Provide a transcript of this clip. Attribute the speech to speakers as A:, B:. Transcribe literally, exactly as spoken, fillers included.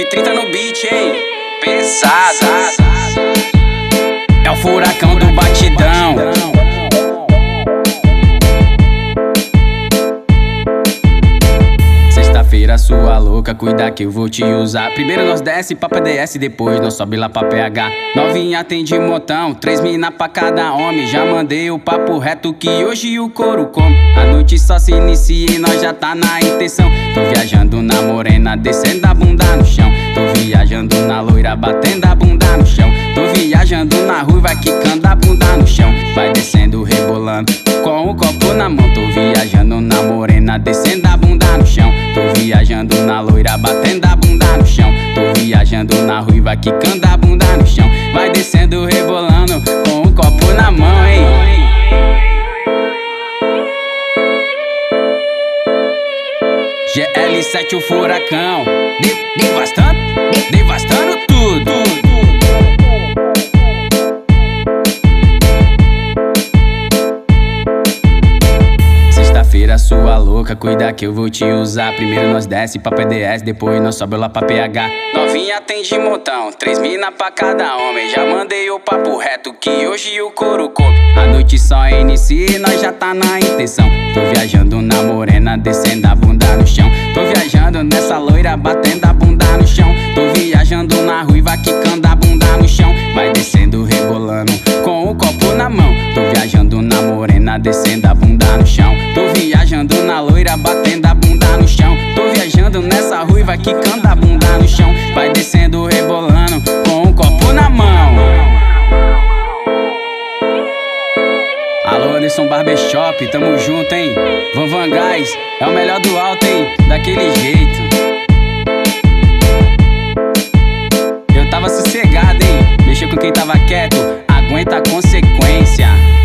A: trinta no beat, hein? Pesado. É o furacão do batidão. Sexta-feira, sua louca, cuida que eu vou te usar. Primeiro nós desce pra P D S, depois nós sobe lá pra P H. Novinha tem de montão, três mina pra cada homem. Já mandei o papo reto que hoje o couro come. A noite só se inicia e nós já tá na intenção. Tô viajando na morena, descendo a bunda no chão. Tô viajando na loira, batendo a bunda no chão. Tô viajando na ruiva, quicando a bunda no chão. Vai descendo, rebolando, com o copo na mão. Tô viajando na morena, descendo a bunda no chão. Tô viajando na loira, batendo a bunda no chão. Tô viajando na ruiva, quicando a bunda no chão. Vai descendo, rebolando, com o copo na mão, hein? G L sete o furacão, de devastando, devastando tudo. Sexta-feira, sua louca, cuida que eu vou te usar. Primeiro nós desce pra P D S, depois nós sobe lá pra P H. Novinha tem de montão, três mina pra cada homem. Já mandei o papo reto que hoje o couro come. A noite só inicia e nós já tá na intenção. Tô viajando na morena, descendo a bunda no chão. Tô viajando nessa loira, batendo a bunda no chão. Tô viajando na ruiva, quicando a bunda no chão. Vai descendo, rebolando, com o copo na mão. Tô viajando na morena, descendo a bunda no chão. Tô viajando na loira, batendo a bunda no chão. Tô viajando nessa ruiva, quicando a bunda no chão. Vai descendo, rebolando, com o copo na mão. Alô, Anderson Barbershop, tamo junto, hein? Van Van Gás, é o melhor do alto, hein? Daquele jeito. Eu tava sossegado, hein? Mexeu com quem tava quieto, aguenta a consequência.